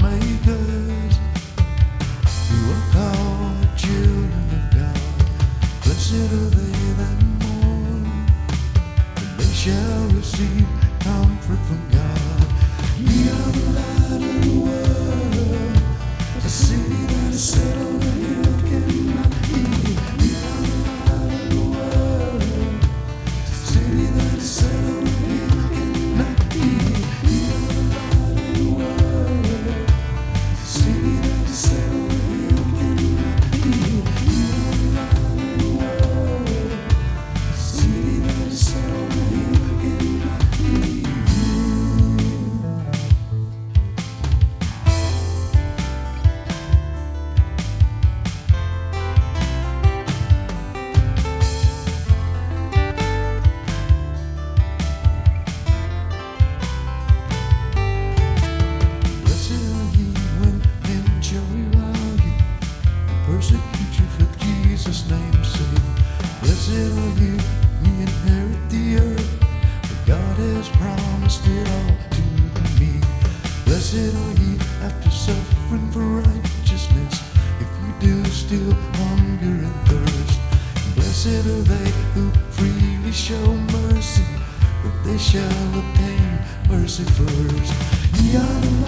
peacemakers who are called children of God. Blessed are they that mourn, and they shall receive comfort from God. Ye are the light of the world, a city that is set on a hill cannot be hid. Ye are the light of the world, a city that is set on a hill cannot be hid. Ye are the light of the world, a city that is set on a hill cannot be hid. Ye are the light of the world, a city that is set on a hill cannot be hid. Persecute you for Jesus' name's sake. Blessed are you, ye inherit the earth, for God has promised it all to the meek. Blessed are ye after suffering for righteousness, if you do still hunger and thirst. Blessed are they who freely show mercy, but they shall obtain mercy first. Ye are the